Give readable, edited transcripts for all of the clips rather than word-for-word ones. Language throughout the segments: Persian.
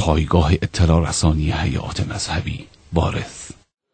پایگاه اطلاع رسانی هیئات مذهبی وارث.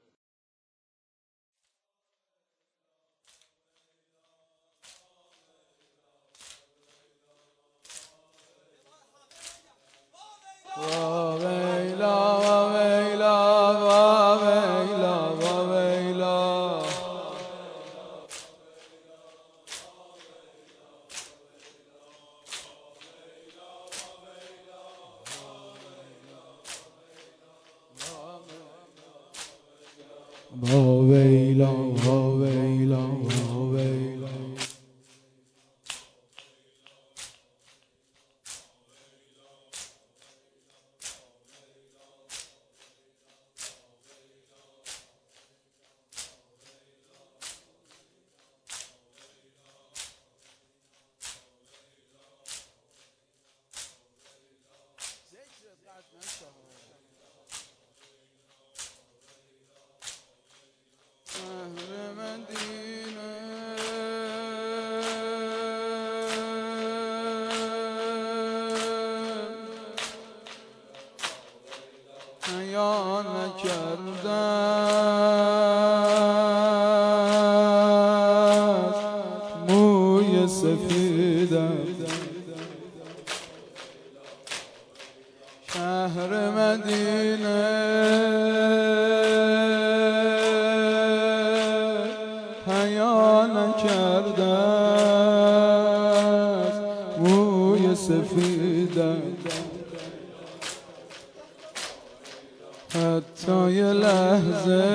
شهر مدینه حیا نکرده است، موی سفیدم حتی یه لحظه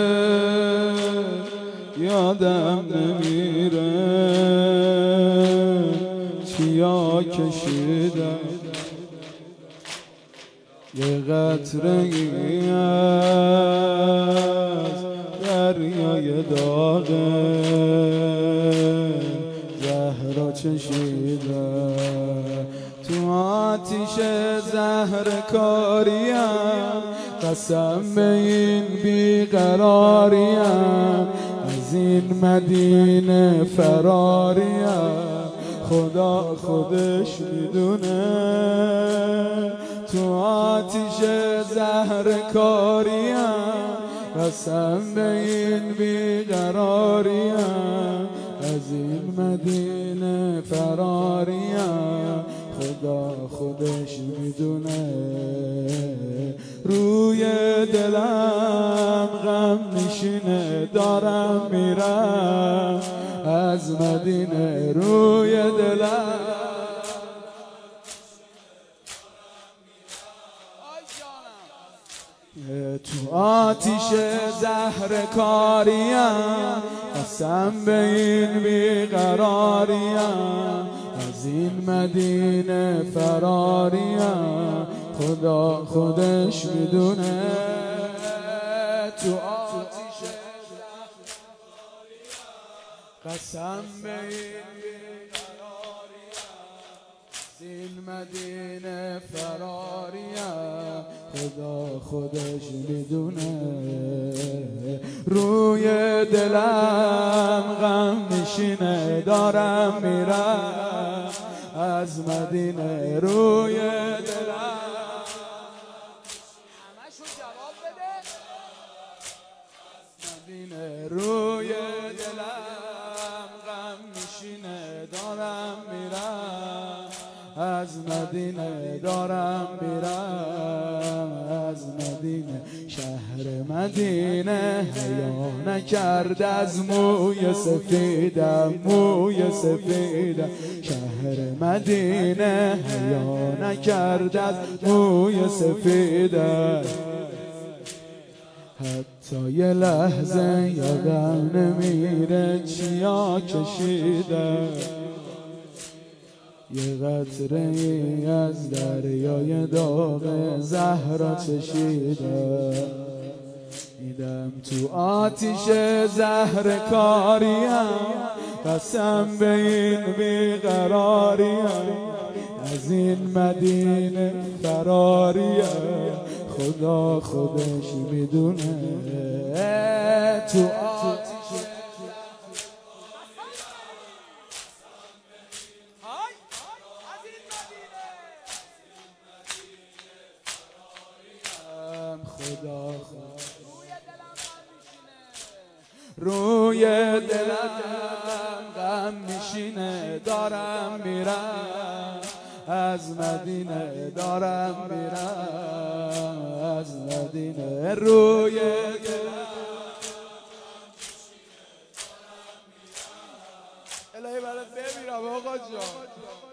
یادم نمیره چیا کشیدم، یه قطره ای از دریای داغه زهرا چشیدم، تو آتیش زهر کاریم قسم به این بیقراریم، از این مدینه فراریم خدا خودش میدونه، تو آتیش زهر کاریم قسم به این بیقراریم، از این مدینه فراریم خدا خودش میدونه، روی دلم غم نشینه دارم میرم از مدینه، روی دلم تو آتیش زهر کاریم قسم به این بیقراریم، از این مدینه فراریم خدا خودش میدونه، تو آتیش قسم به این بیقراریم، از این مدینه فراریم خدا خودش میدونه، روی دلم غم نشینه دارم میرم از مدینه، روی دلم همشون جواب بده مدینه، روی دلم غم نشینه دارم میرم از مدینه، دارم میرم از مدینه، شهر مدینه حیا نکرد از موی سفیدم، موی سفیدم، شهر مدینه حیا نکرد از موی سفیدم، حتی یه لحظه یادم نمیره چیا کشیدم، یه قطره ای از دریای داغ زهرا چشیدم، میدم تو آتیش زهر کاریم قسم به این بیقراریم، از این مدینه فراریم خدا خودش میدونه، تو آتیش خدا روی دلم غم میشینه دارم میرم از مدینه دارم میرم از مدینه روی دلم الهی برات بمیرم آقا جان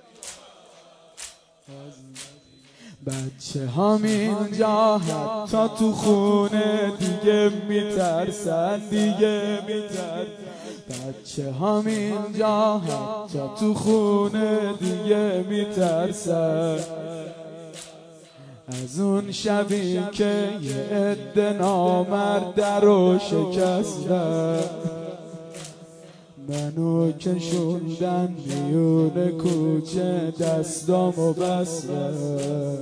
بچه هم اینجا حتی تو خونه دیگه میترسن بچه هم اینجا حتی تو خونه دیگه میترسن از اون شبی که یه عده نامرد درو شکستن منو کشوندن میون کوچه دستامو بستن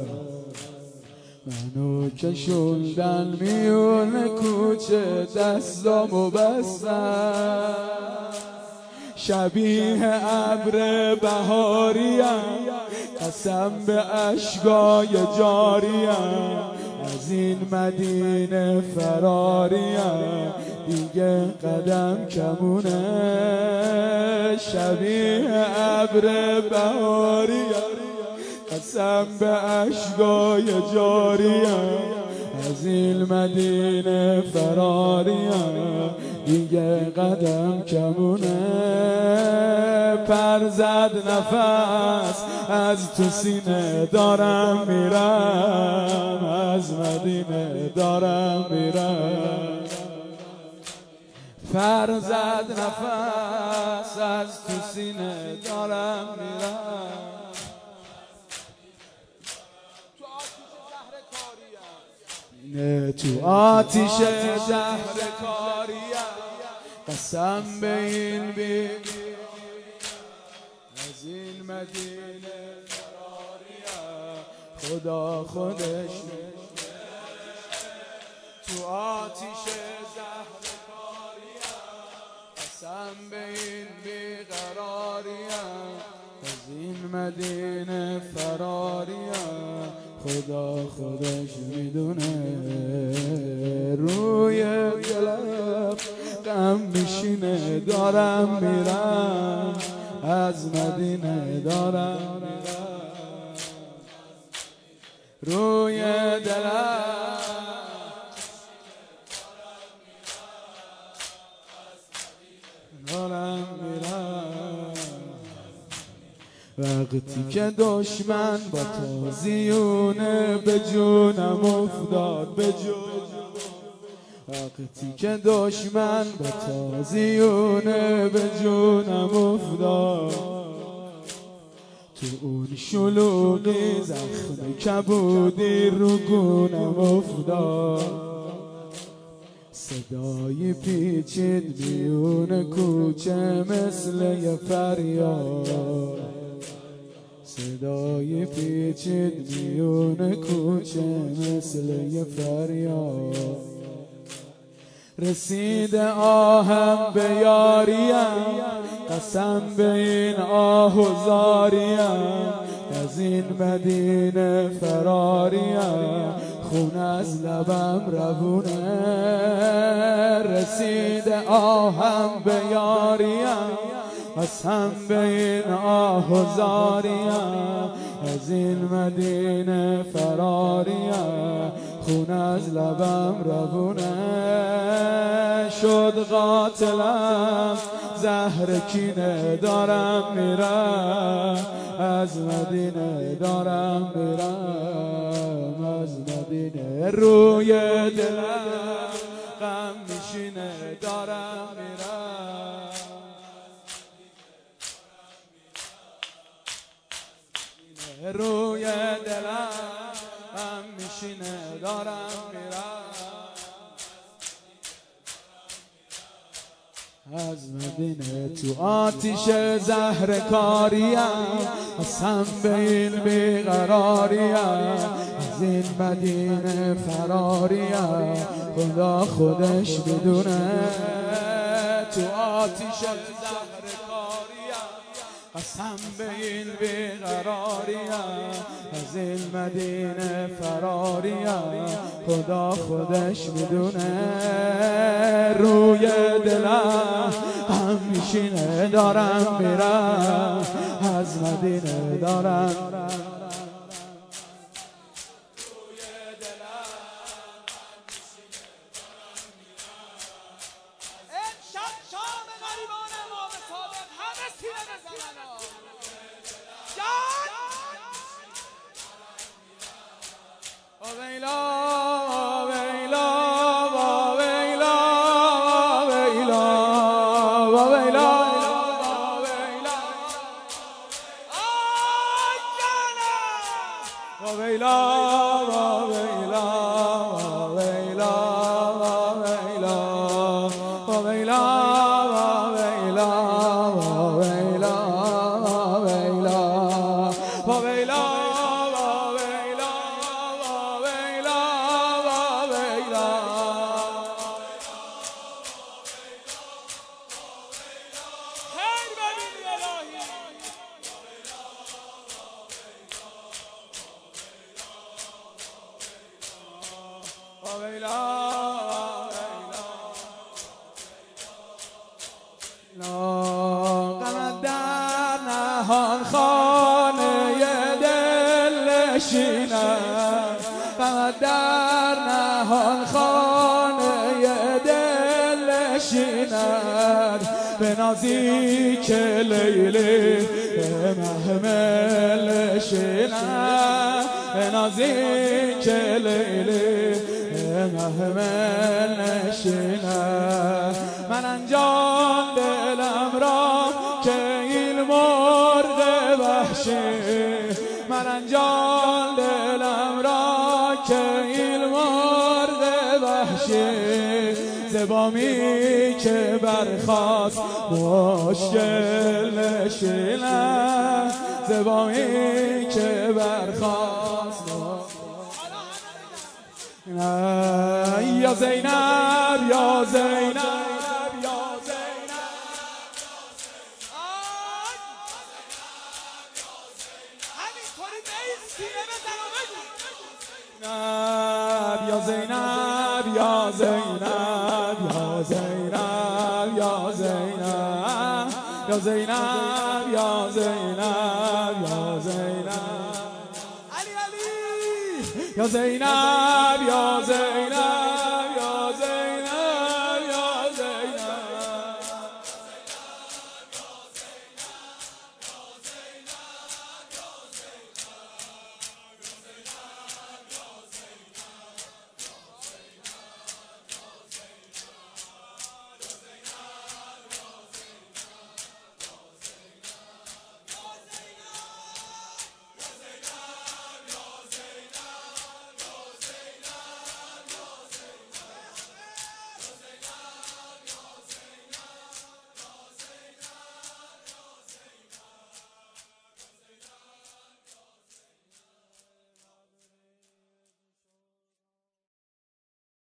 منو کشوندن میون کوچه دستامو بستن شبیه ابر بهاریم قسم به اشکای جاریم از این مدینه فراریم دیگه قدم کمونه شبیه ابر بهاریم قسم به اشکای جاریم از این مدینه فراریم دیگه قدم کمونه پر زد نفس از تو سینه دارم میرم از مدینه دارم میرم پر زد نفس از تو سینه دارم میرم تو آتیش شهر کاریم قسم به این بی از این مدینه فراریم خدا خودش تو آتیش زهر کاریم قسم به این بیقراریم از این مدینه فراریم خدا خودش میدونه روی دلم غم میشینه دارم میرم از مدینه دارم میرم روی دلم دارم میرم وقتی که دشمن با تازیونه به جونم افتاد به وقتی که دشمن با تازیونه به جونم افتاد تو اون شلوغی زخم کبودی رو گونم افتاد صدای پیچید میون کوچه مثل یه فریاد صدای پیچید میون کوچه مثل یه فریاد رسید آهم به یاریم قسم به این آه و زاریم از این مدینه فراریم خون از لبم روونه رسید آهم به یاریم قسم به این آه و زاریم از این مدینه فراریم خون از لبم روونه شد قاتلم زهر کینه دارم میرم از مدینه دارم میرم از مدینه روی دلم غم میشینه دارم میرم روی دلم غم میشینه دارم میرم از مدینه تو آتیش زهر کاریم قسم به این بیقراریم از این مدینه فراریم خدا خودش بدونه تو آتیش زهر کاریم قسم به این بیقراریم از این مدینه فراریم خدا خودش میدونه روی دلم هم میشینه دارم میرم از مدینه دارم غمت در نهان خانه دل نشینم غمت در نهان خانه دل نشیند به نازیک لیلی به محمل نشیند به نازیک لیلی محمل نشیند من انجام دلم را که این مرد وحشی من انجام دلم را که این مرد وحشی زبامی که برخواست مشکل نشیند زبامی که برخواست یا زینب یا زینب یا زینب همینطوری بیست سینه بزن یا زینب یا زینب یا زینب یا زینب یا زینب یا زینب یا زینب علی علی یا زینب یا زینب